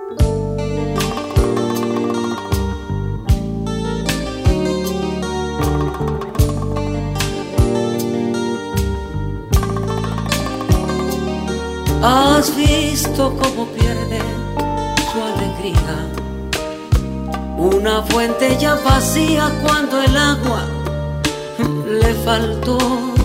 ¿Has visto cómo pierde su alegría? Una fuente ya vacía cuando el agua le faltó.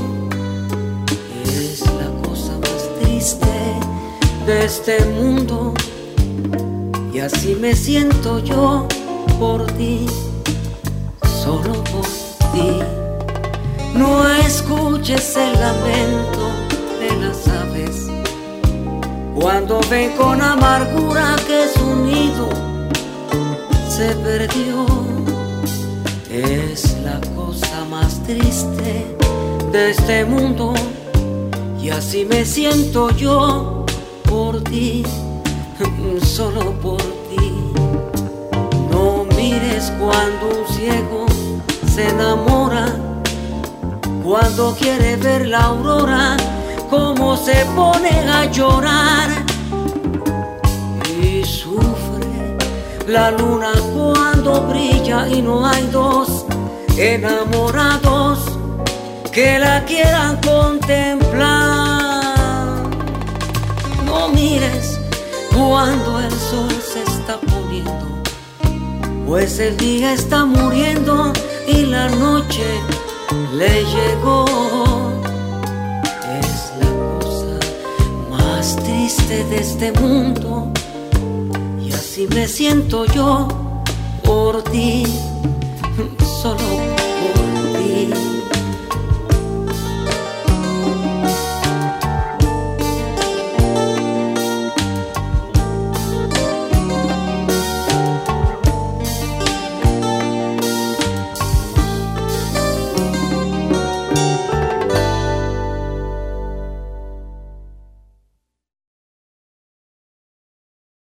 Es la cosa más triste de este mundo, y así me siento yo por ti, solo por ti. No escuches el lamento de las aves cuando ven con amargura que su nido se perdió. Es la cosa más triste de este mundo, y así me siento yo por ti, solo por ti. No mires cuando un ciego se enamora, cuando quiere ver la aurora, cómo se pone a llorar. Y sufre la luna cuando brilla y no hay dos enamorados que la quieran contemplar. No mires cuando el sol se está poniendo, pues el día está muriendo y la noche le llegó. Es la cosa más triste de este mundo, y así me siento yo por ti, solo por ti.